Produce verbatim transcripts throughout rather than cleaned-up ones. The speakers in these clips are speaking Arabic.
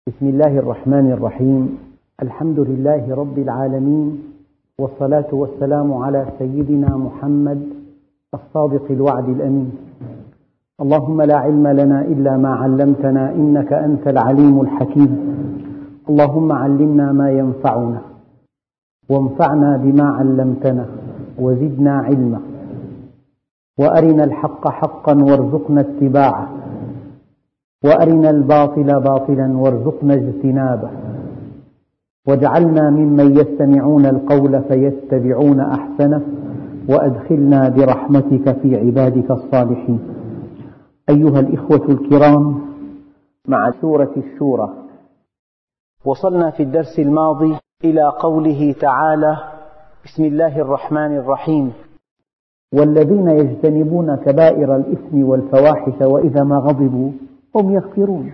بسم الله الرحمن الرحيم. الحمد لله رب العالمين، والصلاة والسلام على سيدنا محمد الصادق الوعد الأمين. اللهم لا علم لنا إلا ما علمتنا إنك أنت العليم الحكيم. اللهم علمنا ما ينفعنا وانفعنا بما علمتنا وزدنا علما، وأرنا الحق حقا وارزقنا اتباعه، وأرنا الباطل باطلا وارزقنا اجتنابه، واجعلنا ممن يستمعون القول فيتبعون أحسنه، وأدخلنا برحمتك في عبادك الصالحين. أيها الإخوة الكرام، مع سورة الشورى وصلنا في الدرس الماضي إلى قوله تعالى: بسم الله الرحمن الرحيم: والذين يجتنبون كبائر الإثم والفواحش وإذا ما غضبوا هم يغفرون.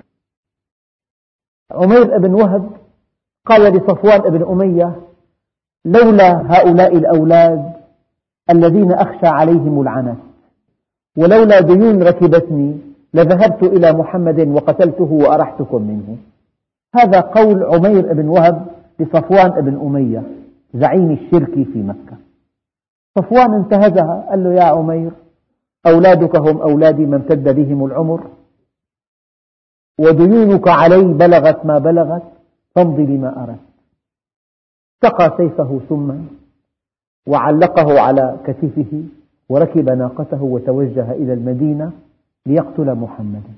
عمير بن وهب قال لصفوان بن أمية: لولا هؤلاء الأولاد الذين أخشى عليهم العنت، ولولا ديون ركبتني لذهبت إلى محمد وقتلته وأرحتكم منه. هذا قول عمير بن وهب لصفوان بن أمية زعيم الشرك في مكة. صفوان انتهزها، قال له: يا عمير، أولادك هم أولادي ما امتد بهم العمر، وديونك علي بلغت ما بلغت، فامضي لما أردت. سقى سيفه سما وعلقه على كتفه وركب ناقته وتوجه إلى المدينة ليقتل محمدا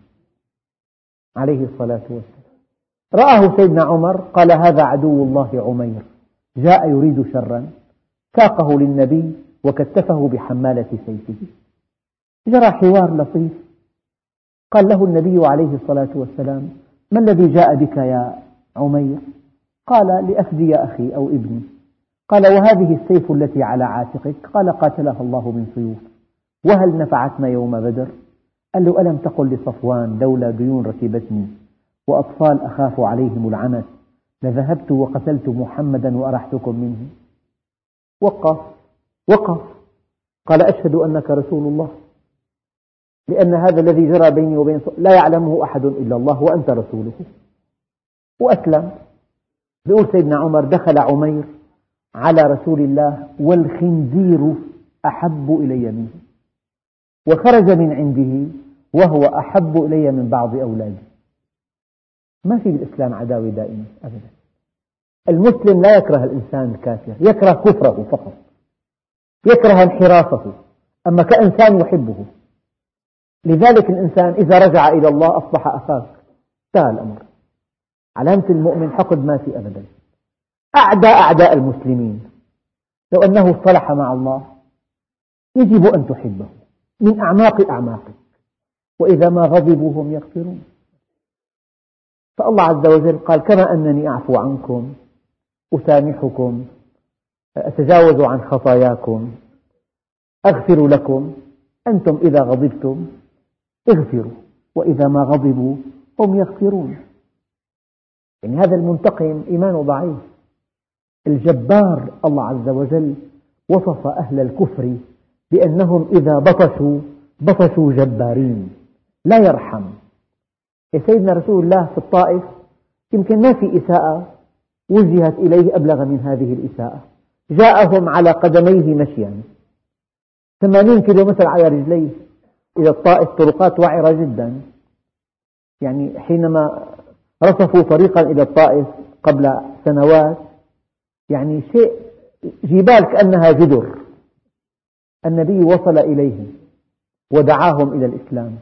عليه الصلاة والسلام. رآه سيدنا عمر، قال: هذا عدو الله عمير، جاء يريد شرا. ساقه للنبي وكتفه بحمالة سيفه. جرى حوار لطيف. قال له النبي عليه الصلاة والسلام: ما الذي جاء بك يا عمير؟ قال: لأفدي أخي أو ابني. قال: وهذه السيف التي على عاتقك؟ قال: قاتلها الله من سيوف، وهل نفعتنا يوم بدر؟ قال له: ألم تقل لصفوان لولا ديون ركبتني وأطفال أخاف عليهم العنت لذهبت وقتلت محمدا وأرحتكم منه؟ وقف وقف قال: أشهد أنك رسول الله، لأن هذا الذي جرى بيني وبين لا يعلمه أحد إلا الله وأنت رسوله. وأسلم. يقول سيدنا عمر: دخل عمير على رسول الله والخنزير أحب إلي منه، وخرج من عنده وهو أحب إلي من بعض أولادي. ما في بالإسلام عداوة دائمة أبدا. المسلم لا يكره الإنسان الكافر، يكره كفره فقط، يكره انحرافه، أما كإنسان يحبه. لذلك الإنسان إذا رجع إلى الله أصبح أخاك، انتهى الأمر. علامة المؤمن حقد ما في أبدا. أعدى أعداء المسلمين لو أنه صلح مع الله يجب أن تحبه من أعماق أعماقك، وإذا ما غضبوا هم يغفرون. فالله عز وجل قال: كما أنني أعفو عنكم، أسامحكم، أتجاوز عن خطاياكم، أغفر لكم، أنتم إذا غضبتم اغفروا، وإذا ما غضبوا هم يغفرون. يعني هذا المنتقم إيمانه ضعيف. الجبار الله عز وجل وصف أهل الكفر بأنهم إذا بطشوا بطشوا جبارين، لا يرحم. يا سيدنا رسول الله في الطائف يمكن ما في إساءة وجهت إليه أبلغ من هذه الإساءة. جاءهم على قدميه مشيا ثمانين كيلومتر على رجليه إلى الطائف، طرقات وعرة جدا. يعني حينما رصفوا طريقا إلى الطائف قبل سنوات، يعني شيء جبال كأنها جدر، النبي وصل إليهم ودعاهم إلى الإسلام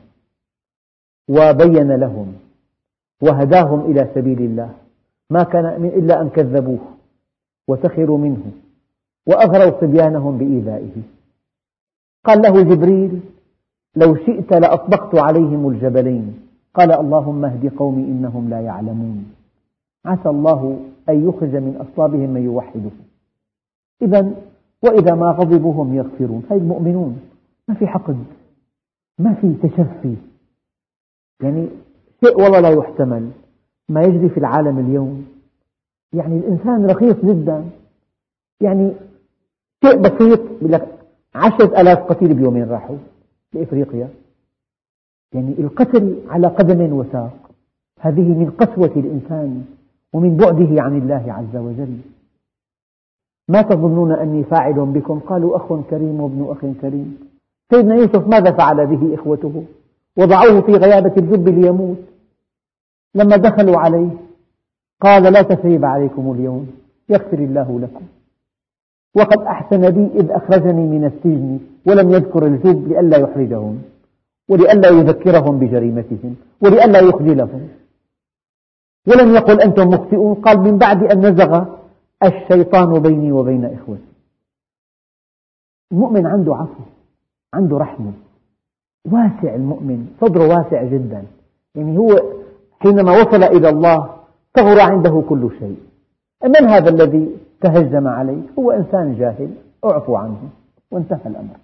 وبين لهم وهداهم إلى سبيل الله، ما كان إلا أن كذبوه وسخروا منه وأغروا صبيانهم بإيذائه. قال له جبريل: لو شئت لأطبقت عليهم الجبلين. قال: اللهم اهد قومي إنهم لا يعلمون. عسى الله أن يخرج من أصلابهم من يوحده. إذن وإذا ما غضبوا هم يغفرون. هاي المؤمنون ما في حقد، ما في تشفي. يعني شيء والله لا يحتمل ما يجري في العالم اليوم. يعني الإنسان رخيص جدا. يعني شيء بسيط، يقول لك عشرة آلاف قتيل بيومين راحوا لإفريقيا. يعني القتل على قدم وساق. هذه من قسوة الإنسان ومن بعده عن الله عز وجل. ما تظنون أني فاعل بكم؟ قالوا أخ كريم وابن أخ كريم. سيدنا يوسف ماذا فعل به إخوته؟ وضعوه في غيابة الجب ليموت. لما دخلوا عليه قال لا تثريب عليكم اليوم يغفر الله لكم، وقد أحسن بي إذ أخرجني من السجن ولم يذكر الجب لئلا يحرجهم ولئلا يذكرهم بجريمتهم ولئلا يخجلهم. ولم يقل أنتم مخطئون، قال من بعد أن نزغ الشيطان بيني وبين إخوتي. المؤمن عنده عفو، عنده رحمة، واسع. المؤمن صدره واسع جدا، يعني هو حينما وصل إلى الله صغر عنده كل شيء. من هذا الذي تهجم عليه؟ هو إنسان جاهل، اعفوا عنه وانتهى الأمر.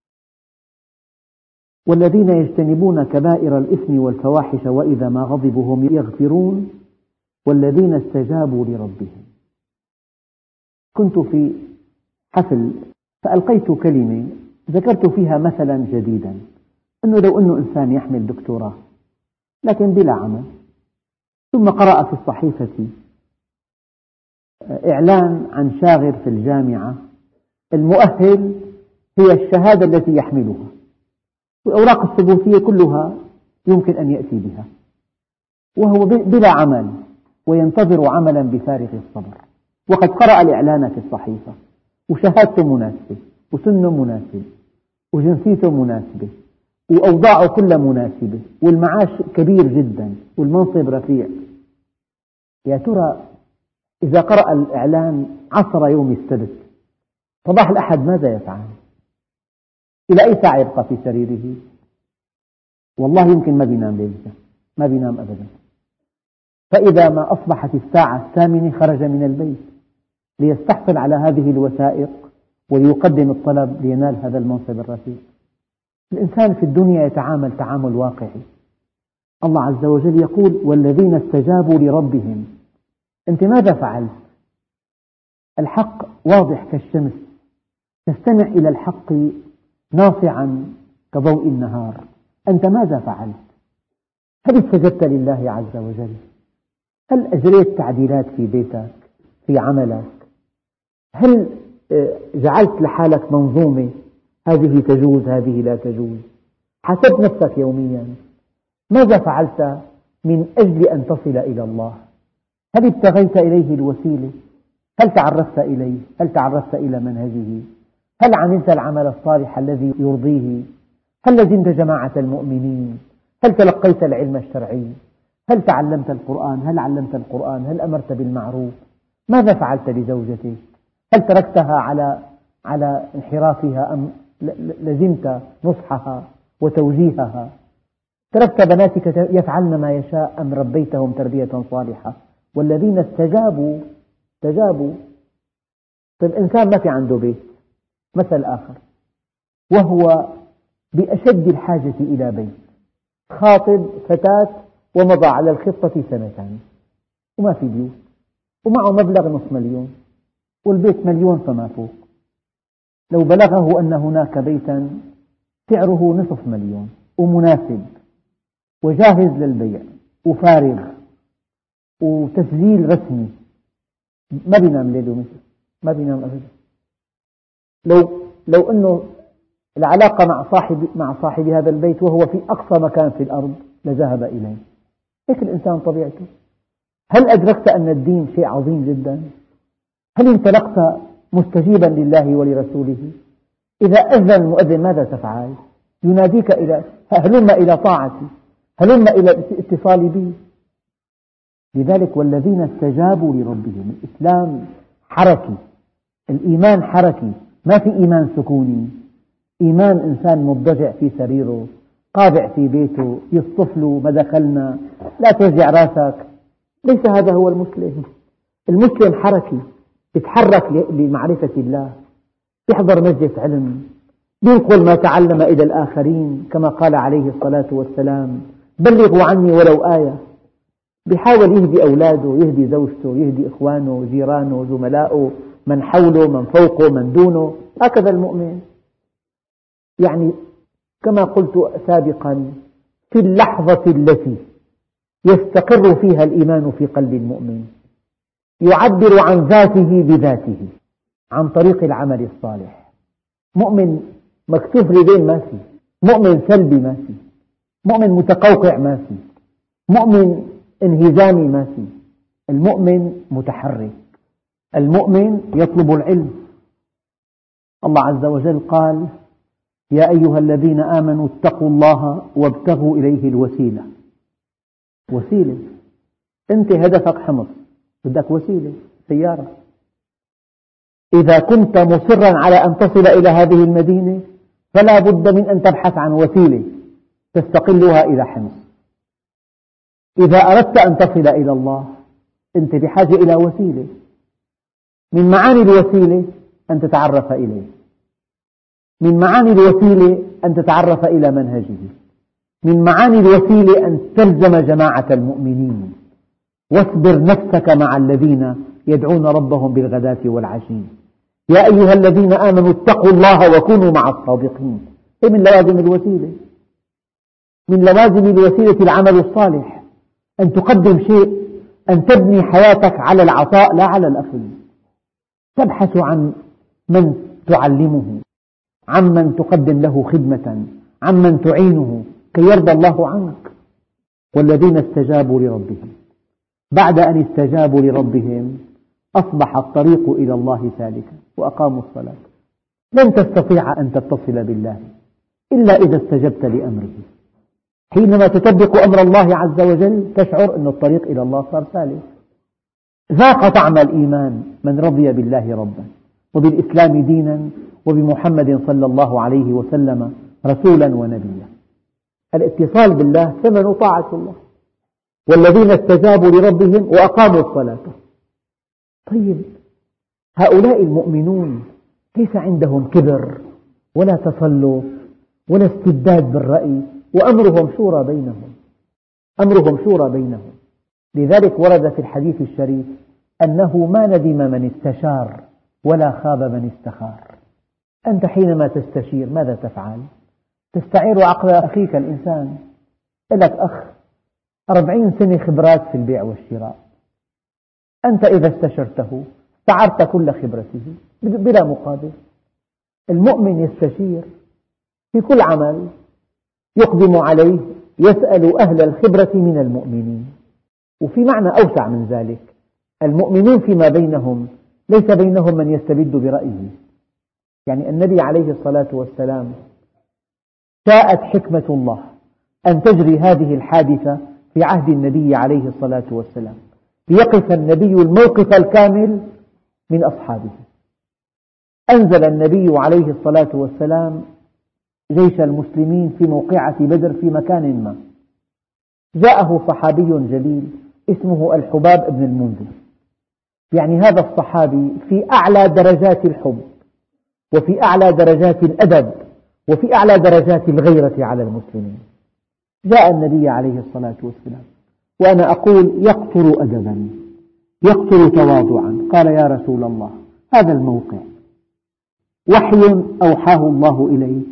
والذين يجتنبون كبائر الإثم والفواحش وإذا ما غضبوا هم يغفرون والذين استجابوا لربهم. كنت في حفل فألقيت كلمة ذكرت فيها مثلا جديدا، أنه لو أنه إنسان يحمل دكتوراه لكن بلا عمل، ثم قرأ في الصحيفة إعلان عن شاغر في الجامعة المؤهل هي الشهادة التي يحملها، والأوراق الثبوتية كلها يمكن أن يأتي بها، وهو بلا عمل وينتظر عملا بفارغ الصبر، وقد قرأ الإعلان في الصحيفة وشهادته مناسبة وسنه مناسب وجنسيته مناسبة وأوضاعه كلها مناسبة والمعاش كبير جدا والمنصب رفيع. يا ترى إذا قرأ الإعلان عصر يوم السبت صباح الأحد ماذا يفعل؟ إلى أي ساعة يبقى في سريره؟ والله يمكن ما بينام ليلة، ما بينام أبدا. فإذا ما أصبحت الساعة الثامنة خرج من البيت ليستحصل على هذه الوثائق وليقدم الطلب لينال هذا المنصب الرفيع. الإنسان في الدنيا يتعامل تعامل واقعي. الله عز وجل يقول والذين استجابوا لربهم. أنت ماذا فعلت؟ الحق واضح كالشمس، تستمع إلى الحق ناصعا كضوء النهار. أنت ماذا فعلت؟ هل استجبت لله عز وجل؟ هل أجريت تعديلات في بيتك، في عملك؟ هل جعلت لحالك منظومة هذه تجوز هذه لا تجوز؟ حاسب نفسك يوميا ماذا فعلت من أجل أن تصل إلى الله؟ هل ابتغيت إليه الوسيلة؟ هل تعرفت إليه؟ هل تعرفت إلى منهجه؟ هل عملت العمل الصالح الذي يرضيه؟ هل لزمت جماعة المؤمنين؟ هل تلقيت العلم الشرعي؟ هل تعلمت القرآن؟ هل علمت القرآن؟ هل أمرت بالمعروف؟ ماذا فعلت لزوجتك؟ هل تركتها على على انحرافها أم لزمت نصحها وتوجيهها؟ تركت بناتك يفعلن ما يشاء أم ربيتهم تربية صالحة؟ والذين استجابوا استجابوا. طيب إنسان ما في عنده بيت، مثل آخر، وهو بأشد الحاجة إلى بيت، خاطب فتاة ومضى على الخطة سنتان وما في بيوت، ومعه مبلغ نصف مليون والبيت مليون فما فوق. لو بلغه أن هناك بيتا سعره نصف مليون ومناسب وجاهز للبيع وفارغ وتسجيل رسمي، ما بينام ليل ومثل، ما بينام أبدا. لو لو أنه العلاقة مع صاحب مع صاحب هذا البيت وهو في أقصى مكان في الأرض لذهب إليه. هيك الإنسان طبيعته. هل أدركت أن الدين شيء عظيم جدا؟ هل انطلقت مستجيبا لله ولرسوله؟ إذا أذن المؤذن ماذا تفعل؟ يناديك إلى هلم إلى طاعتي، هلم إلى الاتصال بي. لذلك والذين استجابوا لربهم. الإسلام حركي، الإيمان حركي، ما في إيمان سكوني. إيمان إنسان مضطجع في سريره قابع في بيته يصطف له ما دخلنا، لا توجع راسك. ليس هذا هو المسلم. المسلم حركي، يتحرك لمعرفة الله، يحضر مجلس علم، ينقل ما تعلم إلى الآخرين كما قال عليه الصلاة والسلام بلغوا عني ولو آية. بيحاول يهدي أولاده، يهدي زوجته، يهدي إخوانه، جيرانه، زملائه، من حوله، من فوقه، من دونه. هكذا المؤمن. يعني كما قلت سابقا في اللحظة التي يستقر فيها الإيمان في قلب المؤمن، يعبر عن ذاته بذاته عن طريق العمل الصالح. مؤمن مكتوف رجلين ما في، مؤمن سلبي ما في، مؤمن متقوقع ما في، مؤمن انهزامي ما في. المؤمن متحرك، المؤمن يطلب العلم. الله عز وجل قال: يا أيها الذين آمنوا اتقوا الله وابتغوا إليه الوسيلة. وسيلة، أنت هدفك حمص، بدك وسيلة، سيارة. إذا كنت مصرا على أن تصل إلى هذه المدينة فلا بد من أن تبحث عن وسيلة تستقلها إلى حمص. إذا أردت أن تصل إلى الله أنت بحاجة إلى وسيلة. من معاني الوسيلة أن تتعرف إليه، من معاني الوسيلة أن تتعرف إلى منهجه، من معاني الوسيلة أن تلزم جماعة المؤمنين. واصبر نفسك مع الذين يدعون ربهم بالغداة والعشي. يا أيها الذين آمنوا اتقوا الله وكونوا مع الصادقين. إيه من لوازم الوسيلة؟ من لوازم الوسيلة العمل الصالح، أن تقدم شيء، أن تبني حياتك على العطاء لا على الأخذ. تبحث عن من تعلمه، عن من تقدم له خدمة، عن من تعينه كي يرضى الله عنك. والذين استجابوا لربهم، بعد أن استجابوا لربهم أصبح الطريق إلى الله سالكا وأقاموا الصلاة. لن تستطيع أن تتصل بالله إلا إذا استجبت لأمره. حينما تطبق أمر الله عز وجل تشعر أن الطريق إلى الله صار سالك. ذاق طعم الإيمان من رضي بالله ربا وبالإسلام دينا وبمحمد صلى الله عليه وسلم رسولا ونبيا. الاتصال بالله ثمن طاعة الله. والذين استجابوا لربهم وأقاموا الصلاة. طيب، هؤلاء المؤمنون ليس عندهم كبر ولا تسلط ولا استبداد بالرأي، وأمرهم شورى بينهم، أمرهم شورى بينهم. لذلك ورد في الحديث الشريف أنه ما ندم من استشار ولا خاب من استخار. أنت حينما تستشير ماذا تفعل؟ تستعير عقل أخيك الإنسان. لك أخ أربعين سنة خبرات في البيع والشراء، أنت إذا استشرته استعرت كل خبرته بلا مقابل. المؤمن يستشير في كل عمل يقدم عليه، يسأل أهل الخبرة من المؤمنين. وفي معنى أوسع من ذلك، المؤمنون فيما بينهم ليس بينهم من يستبد برأيه. يعني النبي عليه الصلاة والسلام شاءت حكمة الله أن تجري هذه الحادثة في عهد النبي عليه الصلاة والسلام، ليقف النبي الموقف الكامل من أصحابه. أنزل النبي عليه الصلاة والسلام جيش المسلمين في موقعة بدر في مكان ما. جاءه صحابي جليل اسمه الحباب بن المنذر. يعني هذا الصحابي في أعلى درجات الحب، وفي أعلى درجات الأدب، وفي أعلى درجات الغيرة على المسلمين. جاء النبي عليه الصلاة والسلام وأنا أقول يقطر أدبا، يقطر تواضعا. قال: يا رسول الله، هذا الموقع وحي أوحاه الله إليك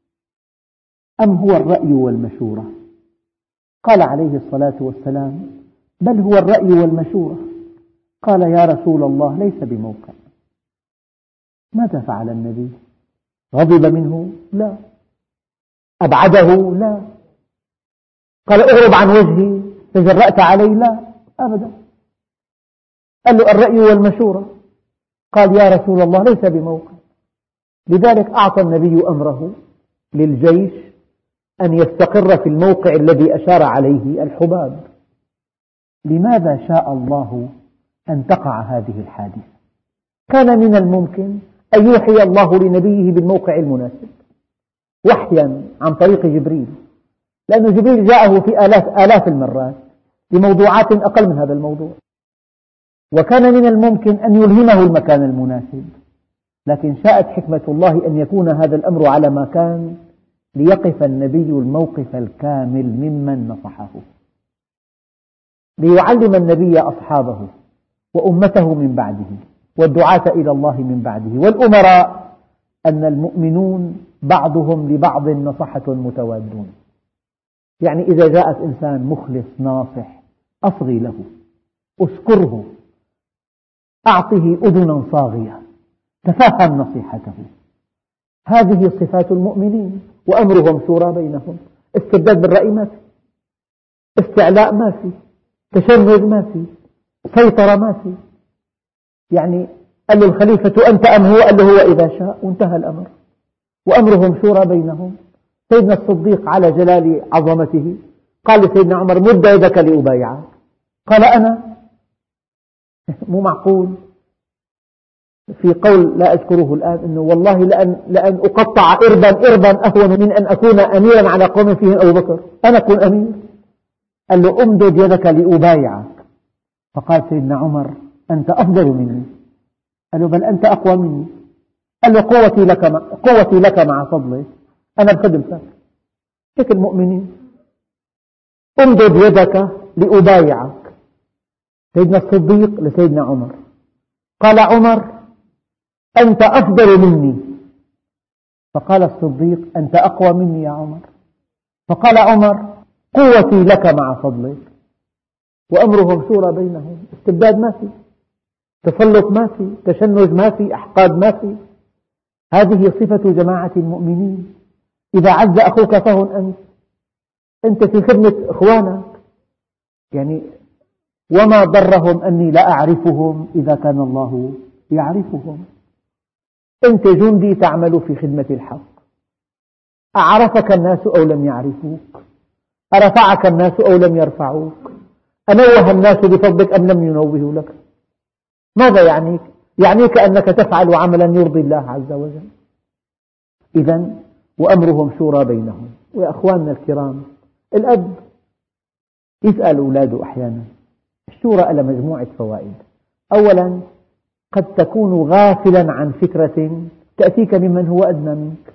أم هو الرأي والمشورة؟ قال عليه الصلاة والسلام: بل هو الرأي والمشورة. قال: يا رسول الله، ليس بموقع. ماذا فعل النبي؟ غضب منه؟ لا. أبعده؟ لا. قال: اغرب عن وجهي، تجرأت علي؟ لا أبدا. قال له: الرأي والمشورة. قال: يا رسول الله، ليس بموقع. لذلك أعطى النبي أمره للجيش أن يستقر في الموقع الذي أشار عليه الحباب. لماذا شاء الله أن تقع هذه الحادثة؟ كان من الممكن أن يوحي الله لنبيه بالموقع المناسب وحيا عن طريق جبريل، لأن جبريل جاءه في آلاف, آلاف المرات لموضوعات أقل من هذا الموضوع. وكان من الممكن أن يلهمه المكان المناسب، لكن شاءت حكمة الله أن يكون هذا الأمر على ما كان، ليقف النبي الموقف الكامل ممن نصحه، ليعلم النبي أصحابه وأمته من بعده والدعاة إلى الله من بعده والأمراء أن المؤمنون بعضهم لبعض نصحة متوادون. يعني إذا جاءت إنسان مخلص ناصح أصغي له، أشكره، أعطه أذنا صاغية، تفهم نصيحته. هذه صفات المؤمنين، وأمرهم شورى بينهم. استبداد بالرأي ما في، استعلاء ما في، تشنج ما في، سيطرة ما في. يعني قال له الخليفة أنت أم هو؟ قال له هو إذا شاء، وانتهى الأمر. وأمرهم شورى بينهم. سيدنا الصديق على جلال عظمته قال لسيدنا عمر مد يدك لأبايعك، قال أنا؟ مو معقول. في قول لا أذكره الآن أنه والله لأن, لأن أقطع إربا إربا أهون من أن أكون أميرا على قوم فيهم أبو بكر، أنا أكون أمير. قال له أمدد يدك لأبايعك، فقال سيدنا عمر أنت أفضل مني. قال له بل أنت أقوى مني. قال له قوتي لك مع, قوتي لك مع فضلك، أنا بخدمتك. هيك المؤمنين. أمدد يدك لأبايعك. سيدنا الصديق لسيدنا عمر قال عمر أنت أفضل مني، فقال الصديق أنت أقوى مني يا عمر، فقال عمر قوتي لك مع فضلك. وأمرهم شورى بينهم. استبداد ما في، تسلط ما في، تشنج ما في، أحقاد ما في. هذه صفة جماعة المؤمنين. إذا عز أخوك فهن أنت، أنت في خدمة إخوانك. يعني وما ضرهم أني لا أعرفهم إذا كان الله يعرفهم. أنت جندي تعمل في خدمة الحق، أعرفك الناس أو لم يعرفوك، أرفعك الناس أو لم يرفعوك، أنوه الناس بفضلك أم لم ينوهوا لك. ماذا يعنيك؟ يعنيك أنك تفعل عملا يرضي الله عز وجل. إذن وأمرهم شورى بينهم. ويا أخواننا الكرام، الأب يسأل أولاده أحيانا. الشورى لها مجموعة فوائد. أولا قد تكون غافلا عن فكرة تأتيك ممن هو أدنى منك.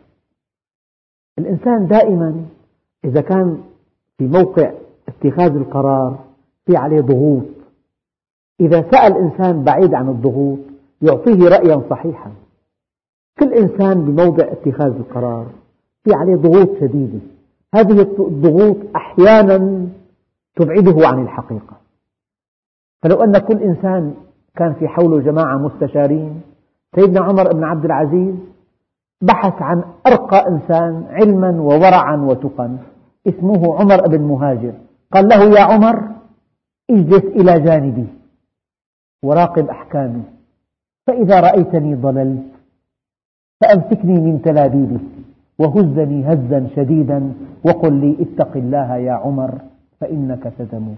الإنسان دائما إذا كان في موقع اتخاذ القرار في عليه ضغوط، إذا سأل إنسان بعيد عن الضغوط يعطيه رأيا صحيحا. كل إنسان بموضع اتخاذ القرار في عليه ضغوط شديدة، هذه الضغوط أحيانا تبعده عن الحقيقة. فلو أن كل إنسان كان في حوله جماعة مستشارين، سيدنا عمر بن عبد العزيز بحث عن أرقى إنسان علما وورعا وتقا، اسمه عمر بن مهاجر. قال له يا عمر اجلس إلى جانبي وراقب أحكامي، فإذا رأيتني ضللت فأمسكني من تلابيبي وهزني هزا شديدا وقل لي اتق الله يا عمر فإنك ستموت.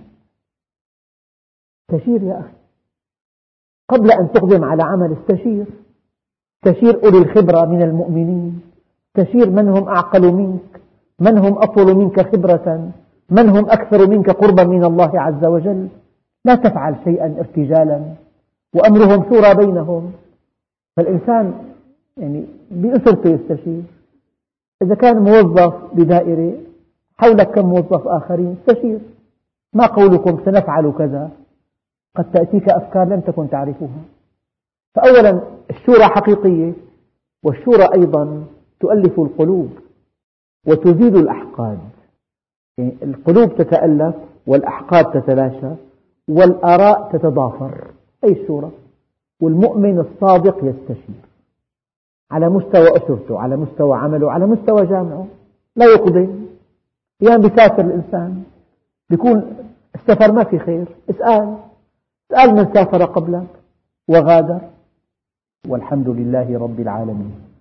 استشير يا أخي قبل أن تقدم على عمل. استشير استشير أولي الخبرة من المؤمنين، استشير من هم أعقل منك، من هم أطول منك خبرة، من هم أكثر منك قربا من الله عز وجل. لا تفعل شيئا ارتجالا. وأمرهم شورى بينهم. فالإنسان يعني بأسرته يستشير. إذا كان موظف بدائرة حولك كم موظف آخرين، استشير ما قولكم سنفعل كذا، قد تأتيك أفكار لم تكن تعرفها. فأولا الشورى حقيقية، والشورى أيضا تؤلف القلوب وتزيل الأحقاد. يعني القلوب تتألف والأحقاد تتلاشى والآراء تتضافر. أي الشورى. والمؤمن الصادق يستشير على مستوى أسرته، على مستوى عمله، على مستوى جامعه. لا يقدم. أيام بيسافر الإنسان بيكون السفر ما في خير، اسأل اسأل من سافر قبلك وغادر. والحمد لله رب العالمين.